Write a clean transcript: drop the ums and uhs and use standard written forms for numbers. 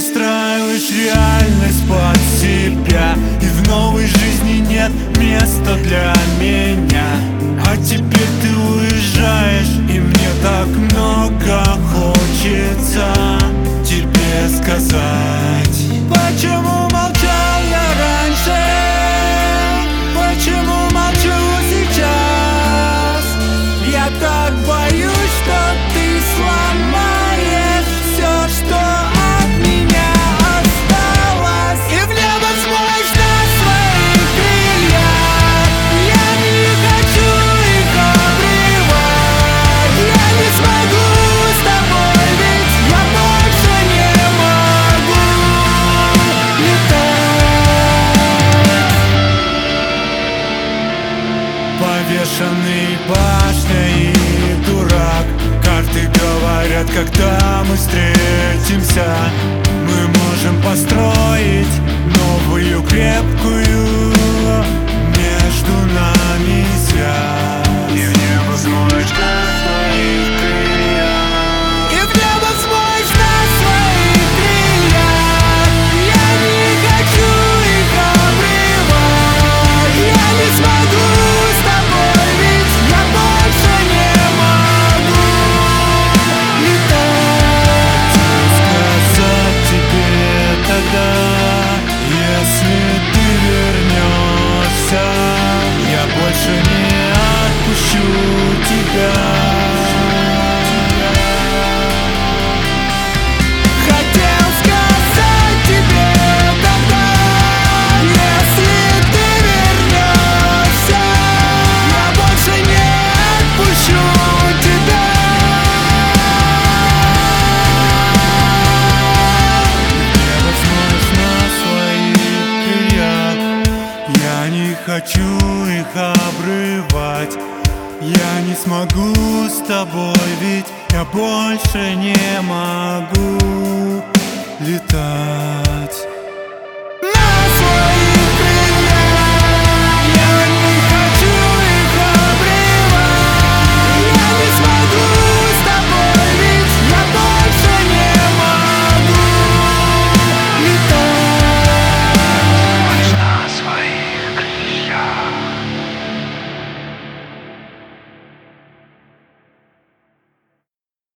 перестраиваешь реальность под себя, и в новой жизни нет места для меня. А теперь ты уезжаешь, и мне так много хочется тебе сказать. Почему молчал я раньше? Почему молчу сейчас? Я так боюсь, что ты сломаешь все, что от меня осталось, и в небо взмоешь на своих крыльях. Я не хочу их обрывать. Я не смогу с тобой, ведь я больше не могу летать. Повешенный башней дурак, карты говорят, когда мы встретимся, мы можем построить новую крепкую между нами связь. И в небо взмоешь на своих крыльях. И в небо взмоешь на своих крыльях. Я не хочу их обрывать. Я не смогу с тобой, ведь я больше не могу летать. Сказать тебе тогда, если ты вернешься, я больше не отпущу тебя. Хотел сказать тебе тогда, если ты вернешься, я больше не отпущу тебя. Небо взмоешь на своих крыльях. Я не хочу их обрывать. Я не смогу с тобой, ведь я больше не могу летать.